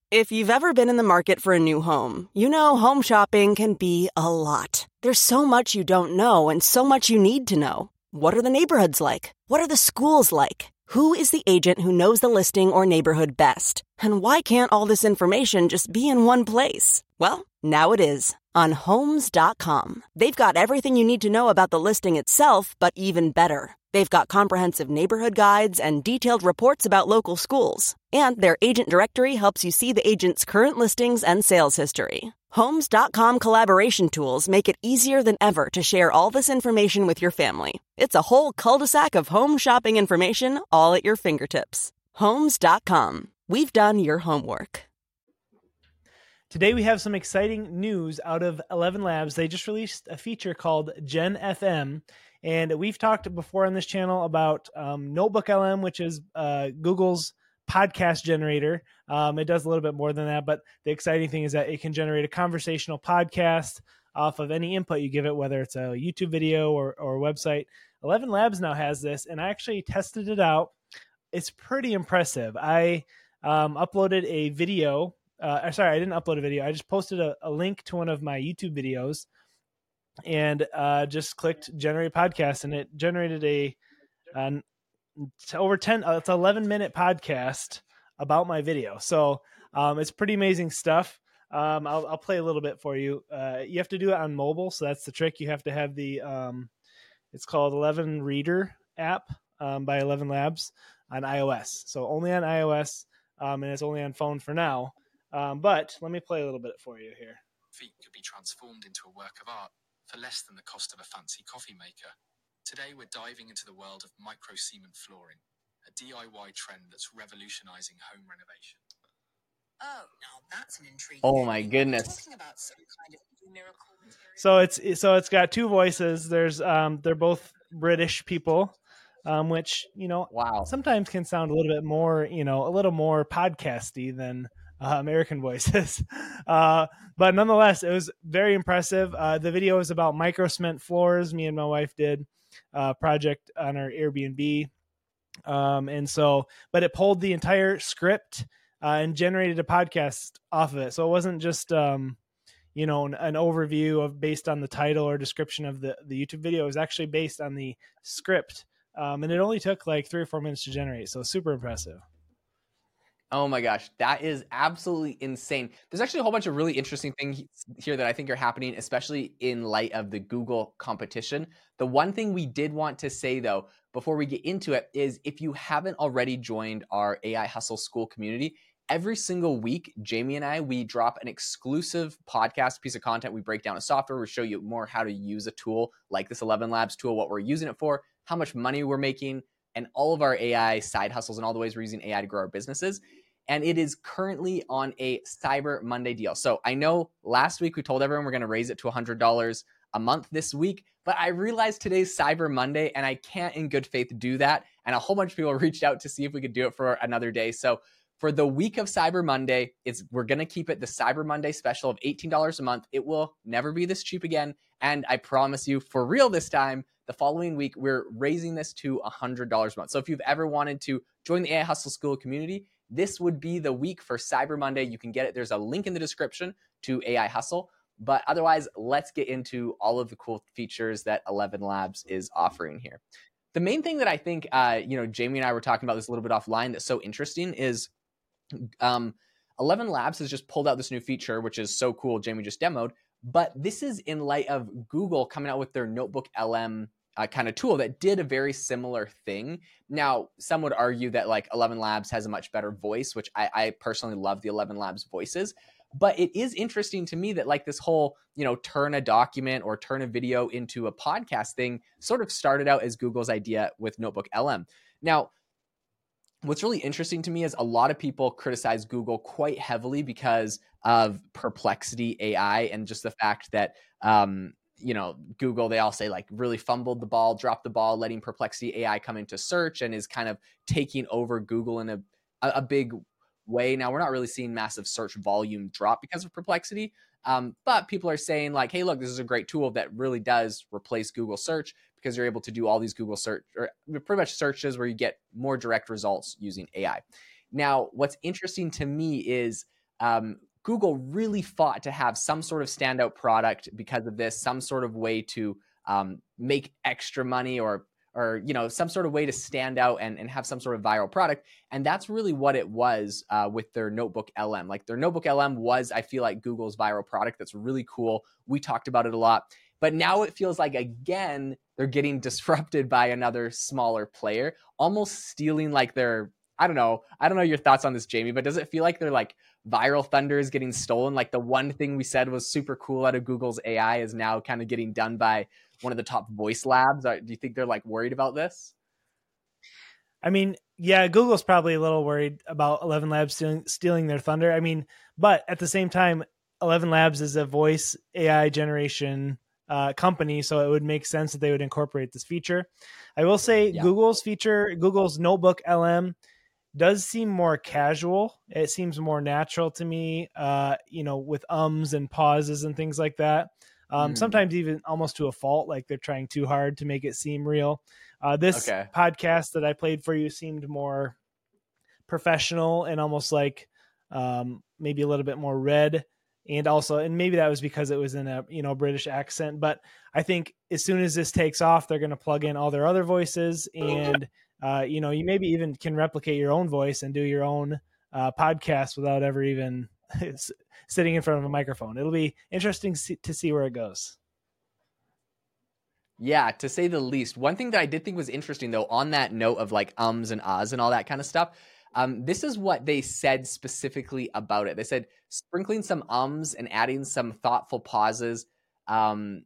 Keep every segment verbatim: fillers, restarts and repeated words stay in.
If you've ever been in the market for a new home, you know home shopping can be a lot. There's so much you don't know and so much you need to know. What are the neighborhoods like? What are the schools like? Who is the agent who knows the listing or neighborhood best? And why can't all this information just be in one place? Well, now it is on Homes dot com. They've got everything you need to know about the listing itself, but even better. They've got comprehensive neighborhood guides and detailed reports about local schools. And their agent directory helps you see the agent's current listings and sales history. Homes dot com collaboration tools make it easier than ever to share all this information with your family. It's a whole cul-de-sac of home shopping information all at your fingertips. Homes dot com. We've done your homework. Today we have some exciting news out of Eleven Labs. They just released a feature called Gen F M, and we've talked before on this channel about um, NotebookLM, which is uh, Google's podcast generator. Um, it does a little bit more than that, but the exciting thing is that it can generate a conversational podcast off of any input you give it, whether it's a YouTube video or, or a website. Eleven Labs now has this, and I actually tested it out. It's pretty impressive. I um, uploaded a video. Uh, sorry, I didn't upload a video. I just posted a, a link to one of my YouTube videos and uh, just clicked generate podcast, and it generated a an over ten, uh, it's eleven minute podcast about my video. So um, it's pretty amazing stuff. Um, I'll, I'll play a little bit for you. Uh, you have to do it on mobile. So that's the trick. You have to have the, um, it's called Eleven Reader app um, by Eleven Labs on iOS. So only on iOS, um, and it's only on phone for now. Um, but let me play a little bit for you here. Feet could be transformed into a work of art for less than the cost of a fancy coffee maker. Today, we're diving into the world of micro-cement flooring, a D I Y trend that's revolutionizing home renovation. Oh, now that's an intriguing. Oh my goodness! Talking about some kind of miracle material. So it's so it's got two voices. There's um, they're both British people, um, which you know, wow, sometimes can sound a little bit more, you know, a little more podcasty than uh, American voices. uh, but nonetheless, it was very impressive. Uh, the video is about micro cement floors. Me and my wife did a project on our Airbnb. Um, and so, but it pulled the entire script uh, and generated a podcast off of it. So it wasn't just, um, you know, an, an overview of based on the title or description of the, the YouTube video. It was actually based on the script. Um, and it only took like three or four minutes to generate. So super impressive. Oh my gosh, that is absolutely insane. There's actually a whole bunch of really interesting things here that I think are happening, especially in light of the Google competition. The one thing we did want to say though, before we get into it, is if you haven't already joined our A I Hustle School community, every single week, Jamie and I, we drop an exclusive podcast piece of content. We break down a software. We show you more how to use a tool like this Eleven Labs tool, what we're using it for, how much money we're making, and all of our A I side hustles and all the ways we're using A I to grow our businesses. And it is currently on a Cyber Monday deal. So I know last week we told everyone we're going to raise it to one hundred dollars a month this week, but I realized today's Cyber Monday and I can't in good faith do that. And a whole bunch of people reached out to see if we could do it for another day. So for the week of Cyber Monday, it's we're going to keep it the Cyber Monday special of eighteen dollars a month. It will never be this cheap again. And I promise you, for real this time, the following week, we're raising this to one hundred dollars a month. So if you've ever wanted to join the A I Hustle School community, this would be the week for Cyber Monday. You can get it. There's a link in the description to A I Hustle. But otherwise, let's get into all of the cool features that Eleven Labs is offering here. The main thing that I think, uh, you know, Jamie and I were talking about this a little bit offline that's so interesting is um, Eleven Labs has just pulled out this new feature, which is so cool. Jamie just demoed. But this is in light of Google coming out with their NotebookLM Uh, kind of tool that did a very similar thing. Now, some would argue that like Eleven Labs has a much better voice, which I, I personally love the Eleven Labs voices. But it is interesting to me that like this whole, you know, turn a document or turn a video into a podcast thing sort of started out as Google's idea with NotebookLM. Now, what's really interesting to me is a lot of people criticize Google quite heavily because of Perplexity A I and just the fact that, um, you know, Google, they all say like really fumbled the ball, dropped the ball, letting Perplexity A I come into search and is kind of taking over Google in a, a big way. Now, we're not really seeing massive search volume drop because of Perplexity, um, but people are saying like, hey, look, this is a great tool that really does replace Google search because you're able to do all these Google search or pretty much searches where you get more direct results using A I. Now, what's interesting to me is um, Google really fought to have some sort of standout product because of this, some sort of way to um, make extra money or or, you know, some sort of way to stand out and, and have some sort of viral product. And that's really what it was uh, with their Notebook L M. Like their Notebook L M was, I feel like, Google's viral product. That's really cool. We talked about it a lot. But now it feels like, again, they're getting disrupted by another smaller player, almost stealing like their, I don't know. I don't know your thoughts on this, Jamie, but does it feel like they're like viral thunder is getting stolen? Like the one thing we said was super cool out of Google's A I is now kind of getting done by one of the top voice labs. Do you think they're like worried about this? I mean, yeah, Google's probably a little worried about eleven Labs stealing, stealing their thunder. I mean, but at the same time, eleven Labs is a voice A I generation uh, company, so it would make sense that they would incorporate this feature. I will say yeah. Google's feature, Google's Notebook L M does seem more casual. It seems more natural to me, uh, you know, with ums and pauses and things like that. Um, mm. Sometimes even almost to a fault, like they're trying too hard to make it seem real. Uh, this okay. podcast that I played for you seemed more professional and almost like um, maybe a little bit more read. And also, and maybe that was because it was in a, you know, British accent, but I think as soon as this takes off, they're going to plug in all their other voices and, uh, you know, you maybe even can replicate your own voice and do your own uh, podcast without ever even sitting in front of a microphone. It'll be interesting to see where it goes. Yeah, to say the least. One thing that I did think was interesting, though, on that note of like ums and ahs and all that kind of stuff, um, this is what they said specifically about it. They said sprinkling some ums and adding some thoughtful pauses um,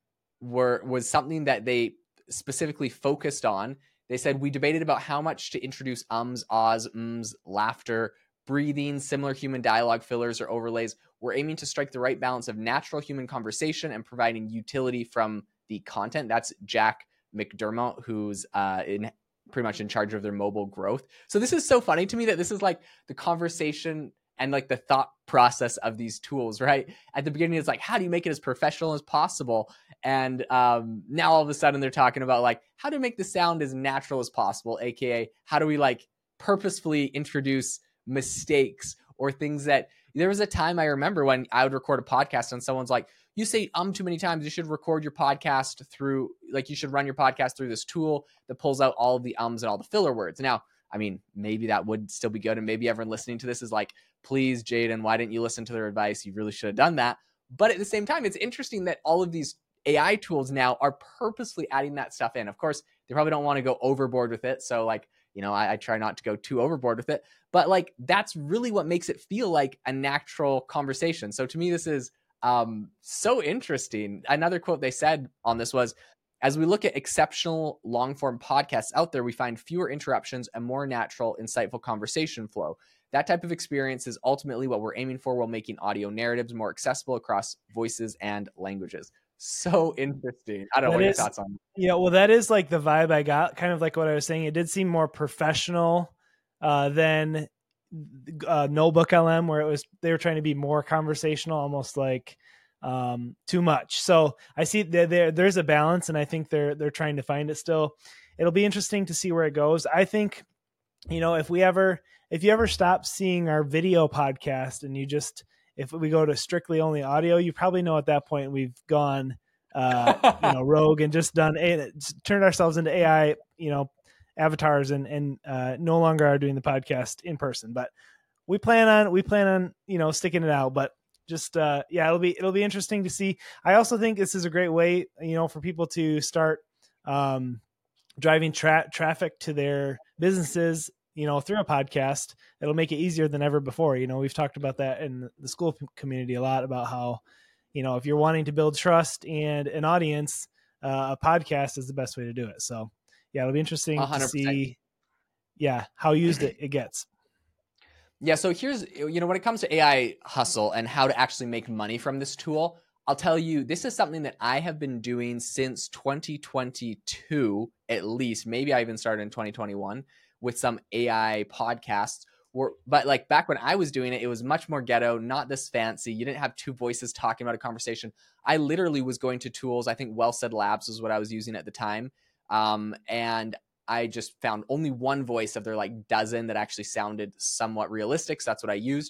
were was something that they specifically focused on. They said, we debated about how much to introduce ums, ahs, ums, laughter, breathing, similar human dialogue fillers or overlays. We're aiming to strike the right balance of natural human conversation and providing utility from the content. That's Jack McDermott, who's uh, in pretty much in charge of their mobile growth. So this is so funny to me that this is like the conversation and like the thought process of these tools, right? At the beginning, it's like, how do you make it as professional as possible? And um, now all of a sudden they're talking about like how to make the sound as natural as possible, A K A how do we like purposefully introduce mistakes or things that there was a time I remember when I would record a podcast and someone's like, you say um too many times, you should record your podcast through, like you should run your podcast through this tool that pulls out all of the ums and all the filler words. Now, I mean, maybe that would still be good. And maybe everyone listening to this is like, please, Jaden, why didn't you listen to their advice? You really should have done that. But at the same time, it's interesting that all of these A I tools now are purposely adding that stuff in. Of course, they probably don't want to go overboard with it. So like, you know, I, I try not to go too overboard with it, but like, that's really what makes it feel like a natural conversation. So to me, this is um, so interesting. Another quote they said on this was, as we look at exceptional long form podcasts out there, we find fewer interruptions and more natural, insightful conversation flow. That type of experience is ultimately what we're aiming for while making audio narratives more accessible across voices and languages. So interesting. I don't know what your thoughts on that. Yeah, well, that is like the vibe I got, kind of like what I was saying. It did seem more professional uh, than uh, Notebook L M, where it was they were trying to be more conversational, almost like um, too much. So I see there there there's a balance, and I think they're they're trying to find it still. It'll be interesting to see where it goes. I think, you know, if we ever if you ever stop seeing our video podcast and you just if we go to strictly only audio, you probably know at that point we've gone, uh, you know, rogue and just done a, turned ourselves into A I, you know, avatars and and uh, no longer are doing the podcast in person. But we plan on we plan on you know sticking it out. But just uh, yeah, it'll be it'll be interesting to see. I also think this is a great way, you know, for people to start um, driving tra- traffic to their businesses, you know, through a podcast. It'll make it easier than ever before. You know, we've talked about that in the school community a lot about how, you know, if you're wanting to build trust and an audience, uh, a podcast is the best way to do it. So yeah, it'll be interesting one hundred percent to see, yeah, how used it, it gets. Yeah. So here's, you know, when it comes to A I hustle and how to actually make money from this tool, I'll tell you, this is something that I have been doing since twenty twenty-two, at least. Maybe I even started in twenty twenty-one with some A I podcasts. Were, but like back when I was doing it, it was much more ghetto, not this fancy. You didn't have two voices talking about a conversation. I literally was going to tools. I think Well Said Labs was what I was using at the time. Um, and I just found only one voice of their like dozen that actually sounded somewhat realistic. So that's what I used.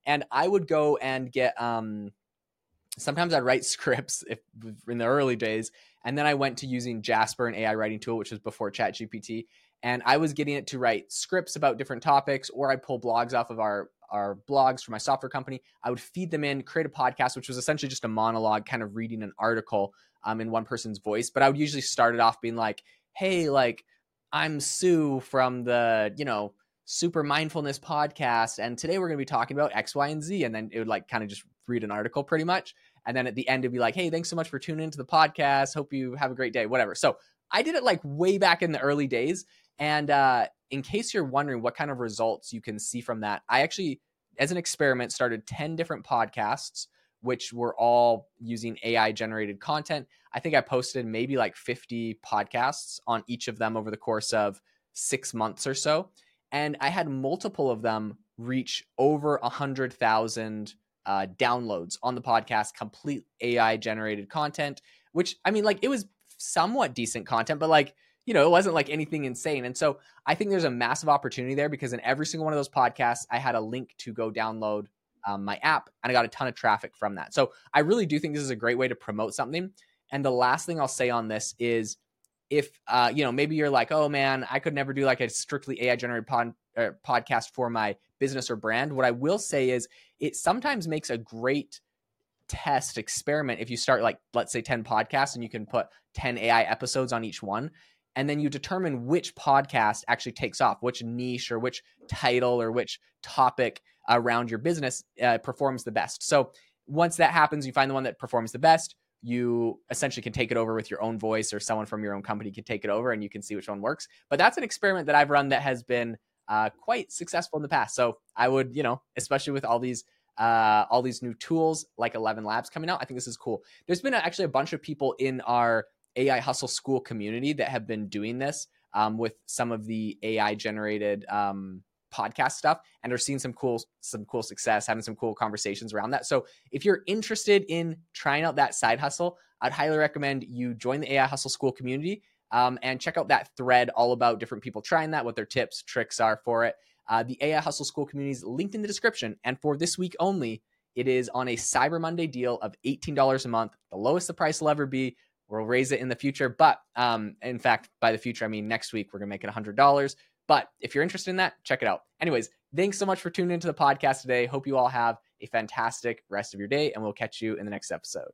And I would go and get, um, sometimes I'd write scripts if in the early days. And then I went to using Jasper, an A I writing tool, which was before ChatGPT. And I was getting it to write scripts about different topics, or I'd pull blogs off of our, our blogs for my software company. I would feed them in, create a podcast, which was essentially just a monologue, kind of reading an article um, in one person's voice. But I would usually start it off being like, hey, like, I'm Sue from the, you know, Super Mindfulness podcast. And today we're going to be talking about X, Y, and Z. And then it would like kind of just read an article pretty much. And then at the end, it'd be like, hey, thanks so much for tuning into the podcast. Hope you have a great day, whatever. So I did it like way back in the early days. And uh, in case you're wondering what kind of results you can see from that, I actually, as an experiment, started ten different podcasts, which were all using A I generated content. I think I posted maybe like fifty podcasts on each of them over the course of six months or so. And I had multiple of them reach over one hundred thousand uh, downloads on the podcast, complete A I generated content, which, I mean, like, it was somewhat decent content, but like, you know, it wasn't like anything insane. And so I think there's a massive opportunity there, because in every single one of those podcasts, I had a link to go download um, my app, and I got a ton of traffic from that. So I really do think this is a great way to promote something. And the last thing I'll say on this is, if, uh, you know, maybe you're like, oh man, I could never do like a strictly A I generated pod, uh, podcast for my business or brand. What I will say is it sometimes makes a great test experiment if you start like, let's say ten podcasts, and you can put ten A I episodes on each one. And then you determine which podcast actually takes off, which niche or which title or which topic around your business uh, performs the best. So once that happens, you find the one that performs the best. You essentially can take it over with your own voice, or someone from your own company can take it over, and you can see which one works. But that's an experiment that I've run that has been uh, quite successful in the past. So I would, you know, especially with all these uh, all these new tools like eleven Labs coming out, I think this is cool. There's been actually a bunch of people in our A I Hustle School community that have been doing this um, with some of the A I generated um, podcast stuff, and are seeing some cool, some cool success, having some cool conversations around that. So if you're interested in trying out that side hustle, I'd highly recommend you join the A I Hustle School community um, and check out that thread all about different people trying that, what their tips, tricks are for it. Uh, the A I Hustle School community is linked in the description. And for this week only, it is on a Cyber Monday deal of eighteen dollars a month, the lowest the price will ever be. We'll raise it in the future. But um, in fact, by the future, I mean next week, we're going to make it one hundred dollars. But if you're interested in that, check it out. Anyways, thanks so much for tuning into the podcast today. Hope you all have a fantastic rest of your day, and we'll catch you in the next episode.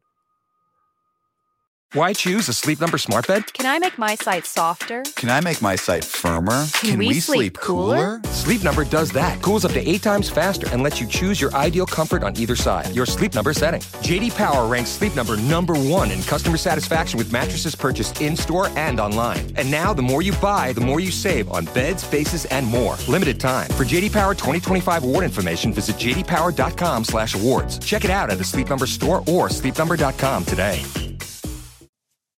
Why choose a Sleep Number smart bed? Can I make my site softer? Can I make my site firmer? Can, Can we, we sleep, sleep cooler? cooler? Sleep Number does that. Cools up to eight times faster and lets you choose your ideal comfort on either side. Your Sleep Number setting. J D Power ranks Sleep Number number one in customer satisfaction with mattresses purchased in-store and online. And now, the more you buy, the more you save on beds, bases, and more. Limited time. For J D Power twenty twenty-five award information, visit j d power dot com slash awards. Check it out at the Sleep Number store or sleep number dot com today.